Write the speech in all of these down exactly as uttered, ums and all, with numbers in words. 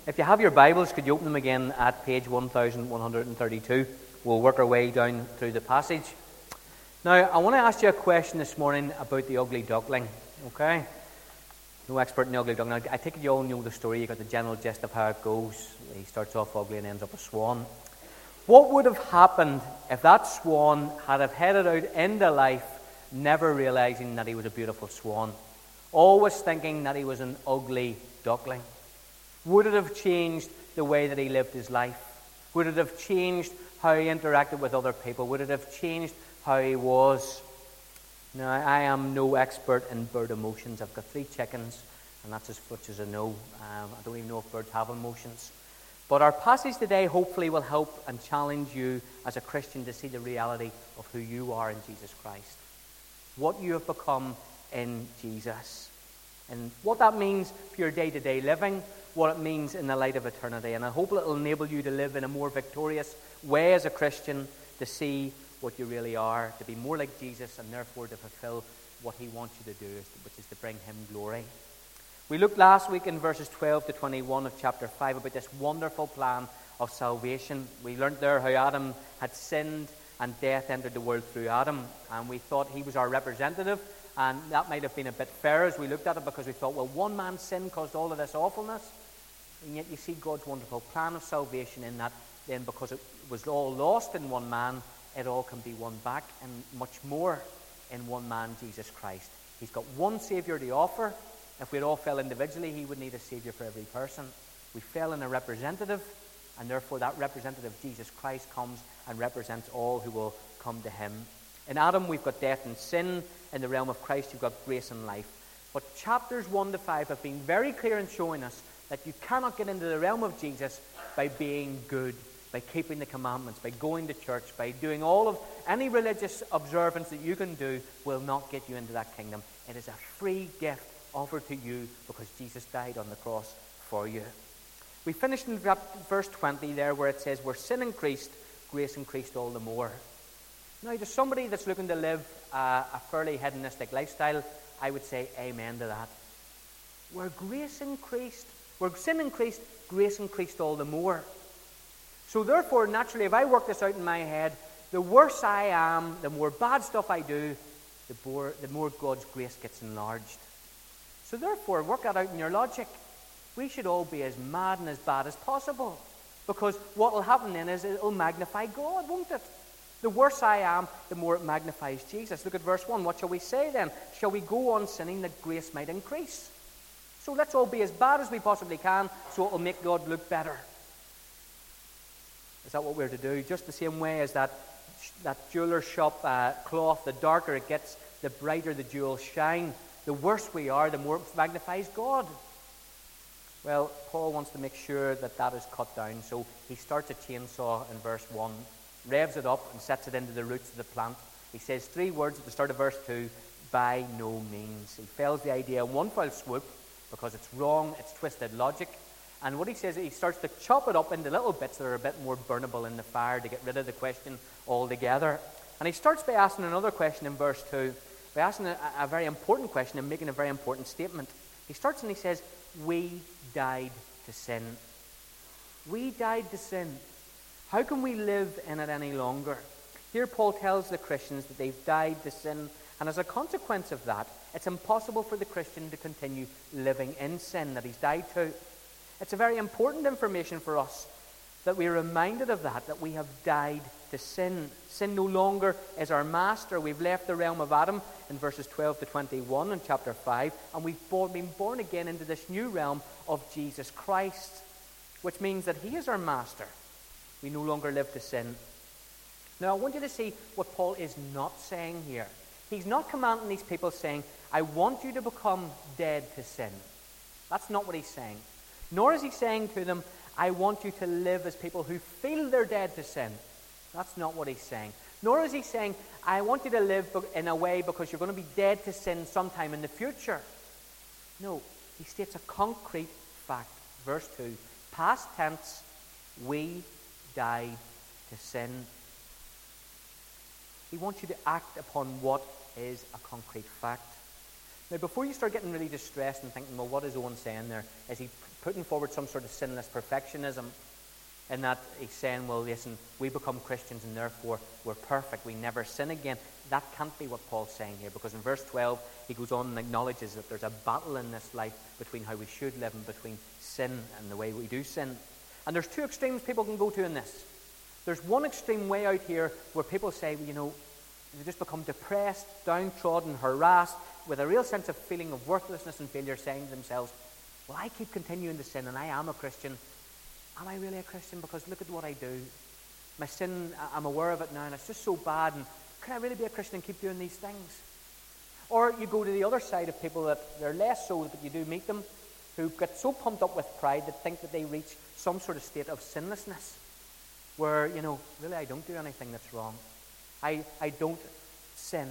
If you have your Bibles, could you open them again at page one thousand one hundred thirty-two? We'll work our way down through the passage. Now, I want to ask you a question this morning about the ugly duckling, okay? No expert in the ugly duckling. I take it you all know the story. You got the general gist of how it goes. He starts off ugly and ends up a swan. What would have happened if that swan had have headed out into life, never realizing that he was a beautiful swan, always thinking that he was an ugly duckling? Would it have changed the way that he lived his life? Would it have changed how he interacted with other people? Would it have changed how he was? Now, I am no expert in bird emotions. I've got three chickens, and that's as much as I know. Um, I don't even know if birds have emotions. But our passage today hopefully will help and challenge you as a Christian to see the reality of who you are in Jesus Christ, what you have become in Jesus, and what that means for your day-to-day living, what it means in the light of eternity. And I hope it will enable you to live in a more victorious way as a Christian, to see what you really are, to be more like Jesus, and therefore to fulfill what he wants you to do, which is to bring him glory. We looked last week in verses twelve to twenty-one of chapter five about this wonderful plan of salvation. We learned there how Adam had sinned and death entered the world through Adam, and we thought he was our representative, and that might have been a bit fair as we looked at it, because we thought, well, one man's sin caused all of this awfulness. And yet you see God's wonderful plan of salvation in that then, because it was all lost in one man, it all can be won back, and much more in one man, Jesus Christ. He's got one Saviour to offer. If we all fell individually, he would need a Saviour for every person. We fell in a representative, and therefore that representative, Jesus Christ, comes and represents all who will come to him. In Adam, we've got death and sin. In the realm of Christ, you've got grace and life. But chapters one to five have been very clear in showing us that you cannot get into the realm of Jesus by being good, by keeping the commandments, by going to church, by doing all of any religious observance that you can do will not get you into that kingdom. It is a free gift offered to you because Jesus died on the cross for you. We finished in verse twenty there, where it says, where sin increased, grace increased all the more. Now, to somebody that's looking to live uh, a fairly hedonistic lifestyle, I would say amen to that. Where grace increased, where sin increased, grace increased all the more. So therefore, naturally, if I work this out in my head, the worse I am, the more bad stuff I do, the more, the more God's grace gets enlarged. So therefore, work that out in your logic. We should all be as mad and as bad as possible, because what will happen then is it will magnify God, won't it? The worse I am, the more it magnifies Jesus. Look at verse one. What shall we say then? Shall we go on sinning that grace might increase? So let's all be as bad as we possibly can, so it will make God look better. Is that what we're to do? Just the same way as that, that jeweler's shop uh, cloth, the darker it gets, the brighter the jewels shine. The worse we are, the more it magnifies God. Well, Paul wants to make sure that that is cut down, so he starts a chainsaw in verse one, revs it up and sets it into the roots of the plant. He says three words at the start of verse two, by no means. He fells the idea in one fell swoop, because it's wrong, it's twisted logic. And what he says is he starts to chop it up into little bits that are a bit more burnable in the fire to get rid of the question altogether. And he starts by asking another question in verse two, by asking a, a very important question and making a very important statement. He starts and he says, we died to sin. We died to sin. How can we live in it any longer? Here Paul tells the Christians that they've died to sin, and as a consequence of that, it's impossible for the Christian to continue living in sin that he's died to. It's a very important information for us that we're reminded of that, that we have died to sin. Sin no longer is our master. We've left the realm of Adam in verses twelve to twenty-one in chapter five, and we've been born again into this new realm of Jesus Christ, which means that he is our master. We no longer live to sin. Now, I want you to see what Paul is not saying here. He's not commanding these people saying, I want you to become dead to sin. That's not what he's saying. Nor is he saying to them, I want you to live as people who feel they're dead to sin. That's not what he's saying. Nor is he saying, I want you to live in a way because you're going to be dead to sin sometime in the future. No, he states a concrete fact. Verse two, past tense, we died to sin. He wants you to act upon what is a concrete fact. Now, before you start getting really distressed and thinking, well, what is Owen saying there? Is he putting forward some sort of sinless perfectionism? In that he's saying, well, listen, we become Christians and therefore we're perfect. We never sin again. That can't be what Paul's saying here, because in verse twelve, he goes on and acknowledges that there's a battle in this life between how we should live and between sin and the way we do sin. And there's two extremes people can go to in this. There's one extreme way out here where people say, well, you know, they just become depressed, downtrodden, harassed, with a real sense of feeling of worthlessness and failure, saying to themselves, well, I keep continuing to sin and I am a Christian. Am I really a Christian? Because look at what I do. My sin, I'm aware of it now, and it's just so bad. And can I really be a Christian and keep doing these things? Or you go to the other side of people that they're less so, but you do meet them, who get so pumped up with pride that think that they reach some sort of state of sinlessness, where, you know, really I don't do anything that's wrong. I, I don't sin.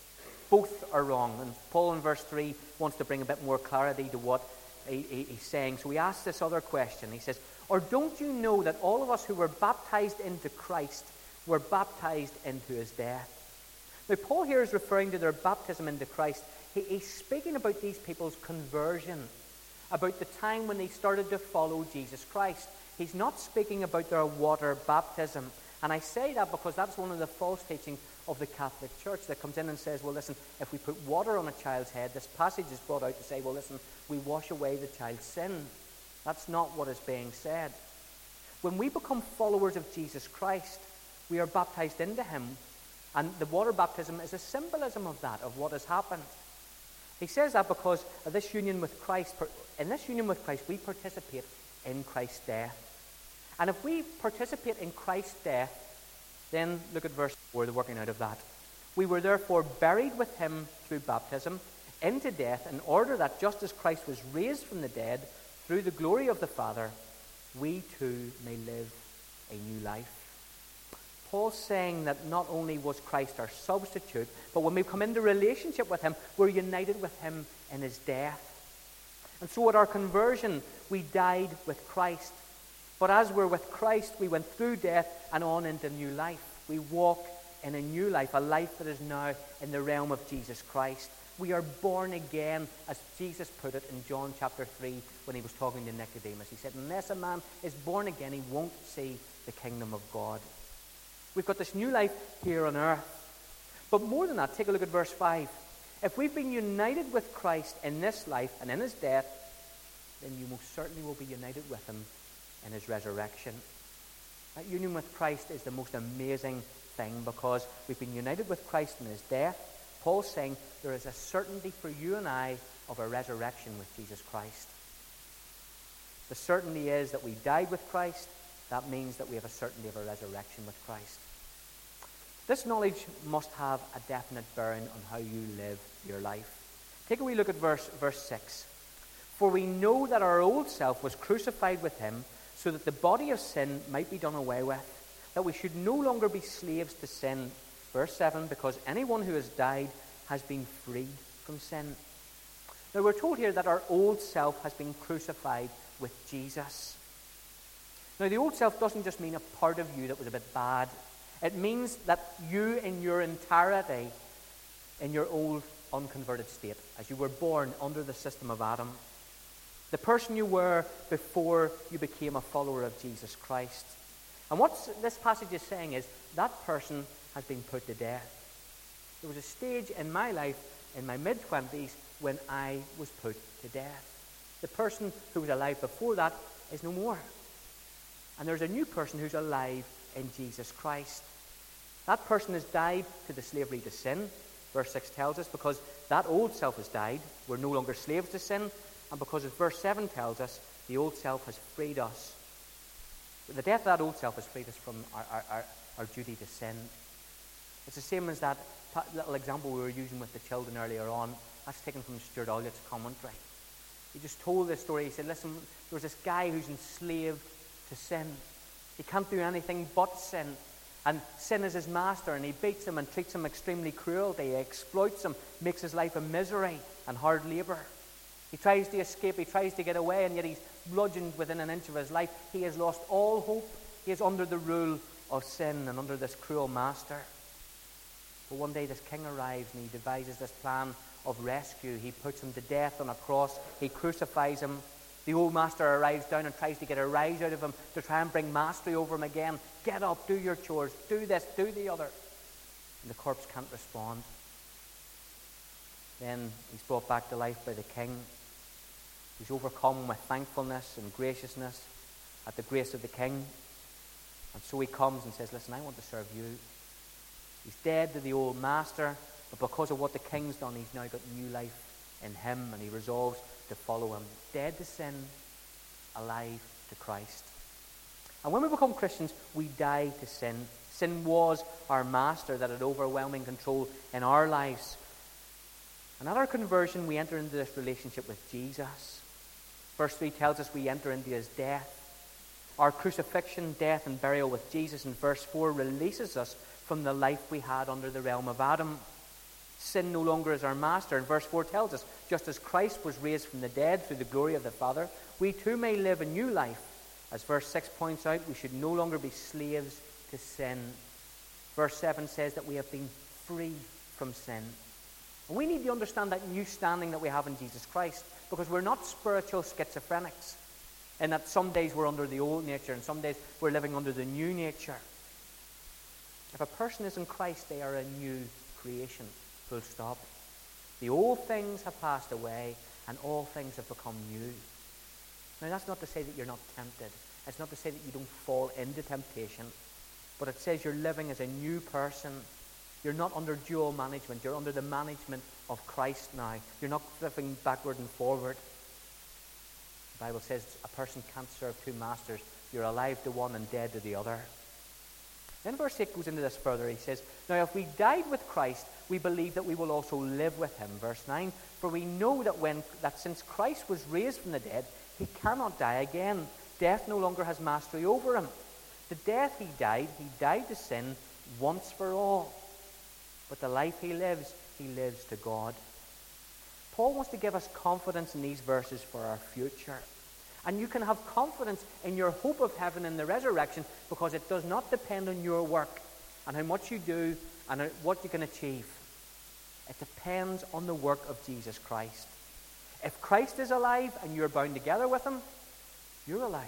Both are wrong. And Paul in verse three wants to bring a bit more clarity to what he, he, he's saying. So he asks this other question. He says, or don't you know that all of us who were baptized into Christ were baptized into his death? Now, Paul here is referring to their baptism into Christ. He, he's speaking about these people's conversion, about the time when they started to follow Jesus Christ. He's not speaking about their water baptism. And I say that because that's one of the false teachings of the Catholic Church that comes in and says, well, listen, if we put water on a child's head, this passage is brought out to say, well, listen, we wash away the child's sin. That's not what is being said. When we become followers of Jesus Christ, we are baptized into him. And the water baptism is a symbolism of that, of what has happened. He says that because of this union with Christ, in this union with Christ, we participate in Christ's death. And if we participate in Christ's death, then look at verse four, the working out of that. We were therefore buried with him through baptism into death, in order that just as Christ was raised from the dead through the glory of the Father, we too may live a new life. Paul's saying that not only was Christ our substitute, but when we come into relationship with him, we're united with him in his death. And so at our conversion, we died with Christ. But as we're with Christ, we went through death and on into new life. We walk in a new life, a life that is now in the realm of Jesus Christ. We are born again, as Jesus put it in John chapter three when he was talking to Nicodemus. He said, unless a man is born again, he won't see the kingdom of God. We've got this new life here on earth. But more than that, take a look at verse five. If we've been united with Christ in this life and in his death, then you most certainly will be united with him in his resurrection. That union with Christ is the most amazing thing, because we've been united with Christ in his death. Paul's saying there is a certainty for you and I of a resurrection with Jesus Christ. The certainty is that we died with Christ. That means that we have a certainty of a resurrection with Christ. This knowledge must have a definite bearing on how you live your life. Take a wee look at verse, verse six. For we know that our old self was crucified with him, so that the body of sin might be done away with, that we should no longer be slaves to sin. Verse seven, because anyone who has died has been freed from sin. Now we're told here that our old self has been crucified with Jesus. Now the old self doesn't just mean a part of you that was a bit bad. It means that you in your entirety, in your old unconverted state, as you were born under the system of Adam, the person you were before you became a follower of Jesus Christ. And what this passage is saying is that person has been put to death. There was a stage in my life, in my mid-twenties, when I was put to death. The person who was alive before that is no more. And there's a new person who's alive in Jesus Christ. That person has died to the slavery to sin, verse six tells us, because that old self has died. We're no longer slaves to sin. And because, as verse seven tells us, the old self has freed us. The death of that old self has freed us from our, our, our, our duty to sin. It's the same as that little example we were using with the children earlier on. That's taken from Stuart Olliot's commentary. He just told this story. He said, listen, there was this guy who's enslaved to sin. He can't do anything but sin. And sin is his master, and he beats him and treats him extremely cruelly. He exploits him, makes his life a misery and hard labour. He tries to escape, he tries to get away, and yet he's bludgeoned within an inch of his life. He has lost all hope. He is under the rule of sin and under this cruel master. But one day this king arrives and he devises this plan of rescue. He puts him to death on a cross. He crucifies him. The old master arrives down and tries to get a rise out of him to try and bring mastery over him again. Get up, do your chores, do this, do the other. And the corpse can't respond. Then he's brought back to life by the king. He's overcome with thankfulness and graciousness at the grace of the king. And so he comes and says, listen, I want to serve you. He's dead to the old master, but because of what the king's done, he's now got new life in him, and he resolves to follow him. Dead to sin, alive to Christ. And when we become Christians, we die to sin. Sin was our master that had overwhelming control in our lives. And at our conversion, we enter into this relationship with Jesus. Verse three tells us we enter into his death. Our crucifixion, death, and burial with Jesus in verse four releases us from the life we had under the realm of Adam. Sin no longer is our master. And verse four tells us, just as Christ was raised from the dead through the glory of the Father, we too may live a new life. As verse six points out, we should no longer be slaves to sin. Verse seven says that we have been free from sin. And we need to understand that new standing that we have in Jesus Christ, because we're not spiritual schizophrenics, in that some days we're under the old nature and some days we're living under the new nature. If a person is in Christ, they are a new creation. Full stop. The old things have passed away and all things have become new. Now, that's not to say that you're not tempted. It's not to say that you don't fall into temptation. But it says you're living as a new person. You're not under dual management. You're under the management of Christ now. You're not flipping backward and forward. The Bible says a person can't serve two masters. You're alive to one and dead to the other. Then verse eight goes into this further. He says, now if we died with Christ, we believe that we will also live with him. Verse nine, for we know that when that since Christ was raised from the dead, he cannot die again. Death no longer has mastery over him. The death he died, he died to sin once for all. But the life he lives, he lives to God. Paul wants to give us confidence in these verses for our future. And you can have confidence in your hope of heaven and the resurrection, because it does not depend on your work and how much you do and what you can achieve. It depends on the work of Jesus Christ. If Christ is alive and you're bound together with him, you're alive.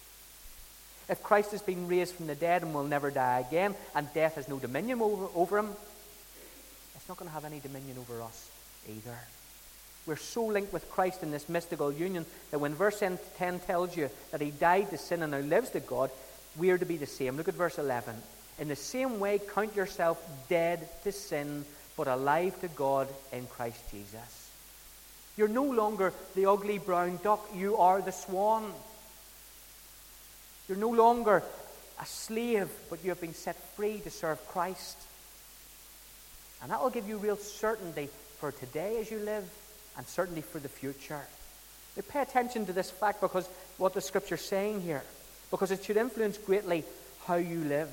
If Christ has been raised from the dead and will never die again, and death has no dominion over, over him, it's not going to have any dominion over us either. We're so linked with Christ in this mystical union that when verse ten tells you that he died to sin and now lives to God, we are to be the same. Look at verse eleven. In the same way, count yourself dead to sin, but alive to God in Christ Jesus. You're no longer the ugly brown duck. You are the swan. You're no longer a slave, but you have been set free to serve Christ. And that will give you real certainty for today as you live, and certainly for the future. But pay attention to this fact, because what the Scripture's saying here, because it should influence greatly how you live.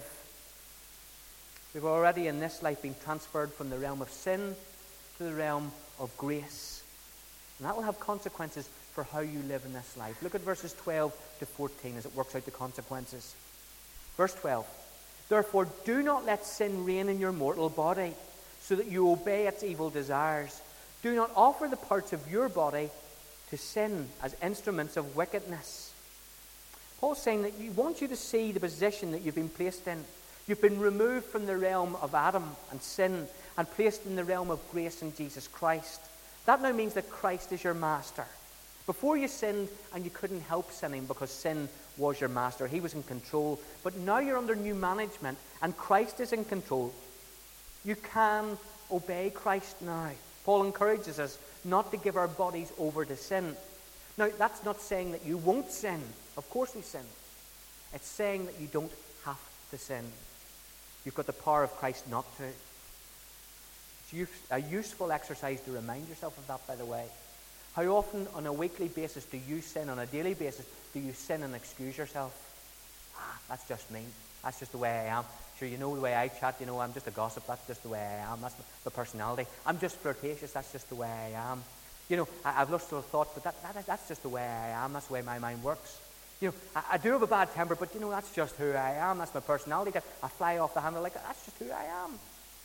We've already in this life been transferred from the realm of sin to the realm of grace. And that will have consequences for how you live in this life. Look at verses twelve to fourteen as it works out the consequences. Verse twelve. Therefore, do not let sin reign in your mortal body, so that you obey its evil desires. Do not offer the parts of your body to sin as instruments of wickedness. Paul's saying that he wants you to see the position that you've been placed in. You've been removed from the realm of Adam and sin and placed in the realm of grace in Jesus Christ. That now means that Christ is your master. Before you sinned and you couldn't help sinning because sin was your master. He was in control. But now you're under new management and Christ is in control. You can obey Christ now. Paul encourages us not to give our bodies over to sin. Now, that's not saying that you won't sin. Of course we sin. It's saying that you don't have to sin. You've got the power of Christ not to. It's a useful exercise to remind yourself of that, by the way. How often on a weekly basis do you sin, on a daily basis, do you sin and excuse yourself? Ah, that's just me. That's just the way I am. Sure, you know the way I chat, you know, I'm just a gossip, that's just the way I am, that's the personality. I'm just flirtatious, that's just the way I am. You know, I, I've lustful thoughts, but that, that, that's just the way I am, that's the way my mind works. You know, I, I do have a bad temper, but you know, that's just who I am, that's my personality. I fly off the handle like that, that's just who I am.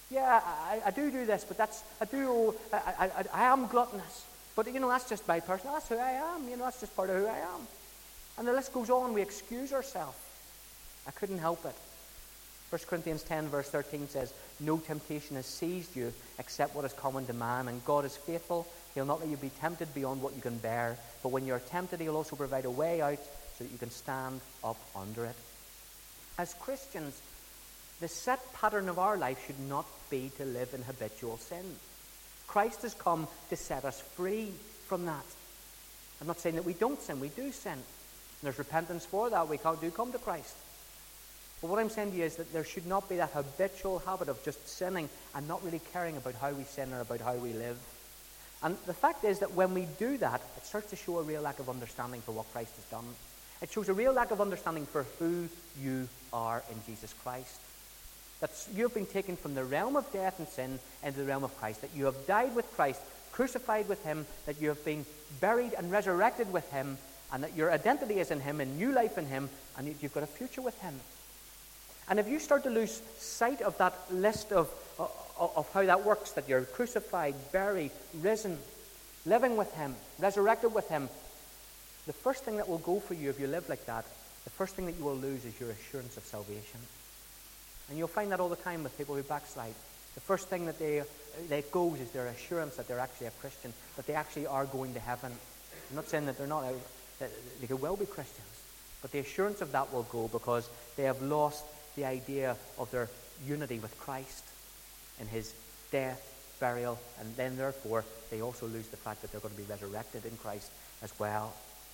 Yeah, I, I do do this, but that's, I do, I, I, I, I am gluttonous. But, you know, that's just my personal, that's who I am. You know, that's just part of who I am. And the list goes on. We excuse ourselves. I couldn't help it. First Corinthians ten, verse thirteen says, no temptation has seized you except what is common to man, and God is faithful. He'll not let you be tempted beyond what you can bear. But when you're tempted, he'll also provide a way out so that you can stand up under it. As Christians, the set pattern of our life should not be to live in habitual sin. Christ has come to set us free from that. I'm not saying that we don't sin. We do sin. And there's repentance for that. We do come to Christ. But what I'm saying to you is that there should not be that habitual habit of just sinning and not really caring about how we sin or about how we live. And the fact is that when we do that, it starts to show a real lack of understanding for what Christ has done. It shows a real lack of understanding for who you are in Jesus Christ. That you have been taken from the realm of death and sin into the realm of Christ. That you have died with Christ, crucified with him, that you have been buried and resurrected with him, and that your identity is in him, and new life in him, and you've got a future with him. And if you start to lose sight of that list of, of, of how that works, that you're crucified, buried, risen, living with him, resurrected with him, the first thing that will go for you if you live like that, the first thing that you will lose is your assurance of salvation. And you'll find that all the time with people who backslide. The first thing that they that goes is their assurance that they're actually a Christian, that they actually are going to heaven. I'm not saying that they're not, that they could well be Christians, but the assurance of that will go because they have lost the idea of their unity with Christ in his death, burial, and then therefore they also lose the fact that they're going to be resurrected in Christ as well.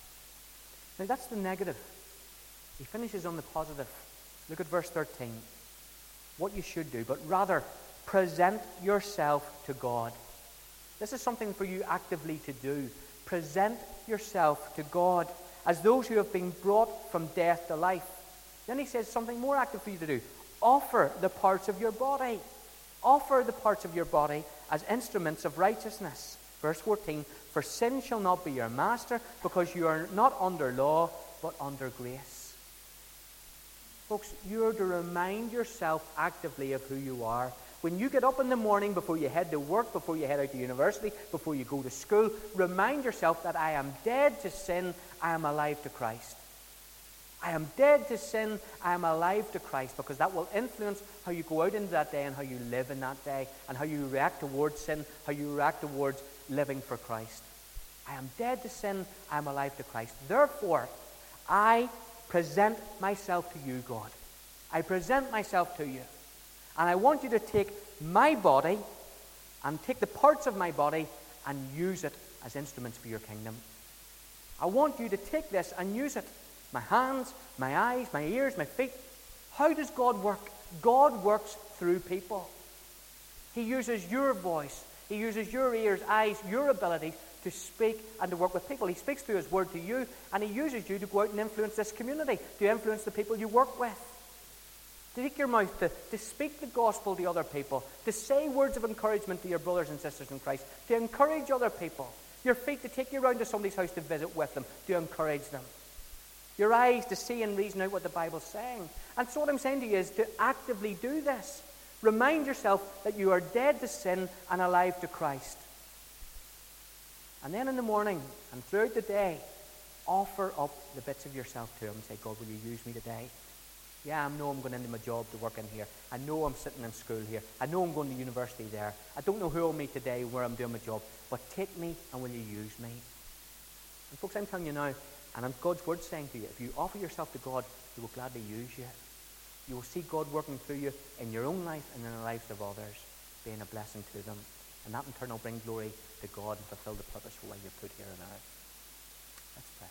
Now that's the negative. He finishes on the positive. Look at verse thirteen. What you should do, but rather present yourself to God. This is something for you actively to do. Present yourself to God as those who have been brought from death to life. Then he says something more active for you to do. Offer the parts of your body. Offer the parts of your body as instruments of righteousness. Verse fourteen, for sin shall not be your master, because you are not under law, but under grace. Folks, you are to remind yourself actively of who you are. When you get up in the morning, before you head to work, before you head out to university, before you go to school, remind yourself that I am dead to sin, I am alive to Christ. I am dead to sin, I am alive to Christ, because that will influence how you go out into that day and how you live in that day and how you react towards sin, how you react towards living for Christ. I am dead to sin, I am alive to Christ. Therefore, I present myself to you, God. I present myself to you. And I want you to take my body and take the parts of my body and use it as instruments for your kingdom. I want you to take this and use it. My hands, my eyes, my ears, my feet. How does God work? God works through people. He uses your voice. He uses your ears, eyes, your abilities to speak and to work with people. He speaks through his word to you, and he uses you to go out and influence this community, to influence the people you work with. To take your mouth to, to speak the gospel to other people, to say words of encouragement to your brothers and sisters in Christ, to encourage other people. Your feet to take you around to somebody's house to visit with them, to encourage them. Your eyes to see and reason out what the Bible's saying. And so what I'm saying to you is to actively do this. Remind yourself that you are dead to sin and alive to Christ. And then in the morning and throughout the day, offer up the bits of yourself to him and say, God, will you use me today? Yeah, I know I'm going into my job to work in here. I know I'm sitting in school here. I know I'm going to university there. I don't know who I'll meet today where I'm doing my job. But take me and will you use me? And folks, I'm telling you now, and God's word saying to you, if you offer yourself to God, he will gladly use you. You will see God working through you in your own life and in the lives of others, being a blessing to them. And that in turn will bring glory to God and fulfill the purpose for why you're put here on earth. Let's pray.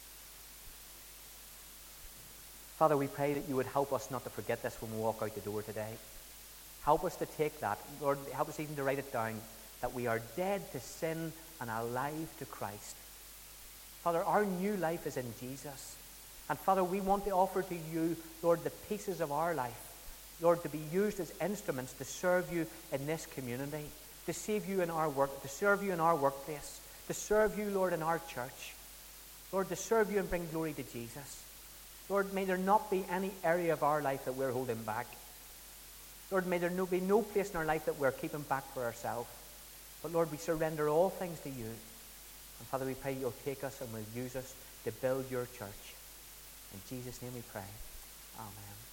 Father, we pray that you would help us not to forget this when we walk out the door today. Help us to take that. Lord, help us even to write it down, that we are dead to sin and alive to Christ. Father, our new life is in Jesus. And Father, we want to offer to you, Lord, the pieces of our life, Lord, to be used as instruments to serve you in this community, to save you in our work, to serve you in our workplace, to serve you, Lord, in our church. Lord, to serve you and bring glory to Jesus. Lord, may there not be any area of our life that we're holding back. Lord, may there no, be no place in our life that we're keeping back for ourselves. But Lord, we surrender all things to you. And Father, we pray you'll take us and will use us to build your church. In Jesus' name we pray. Amen.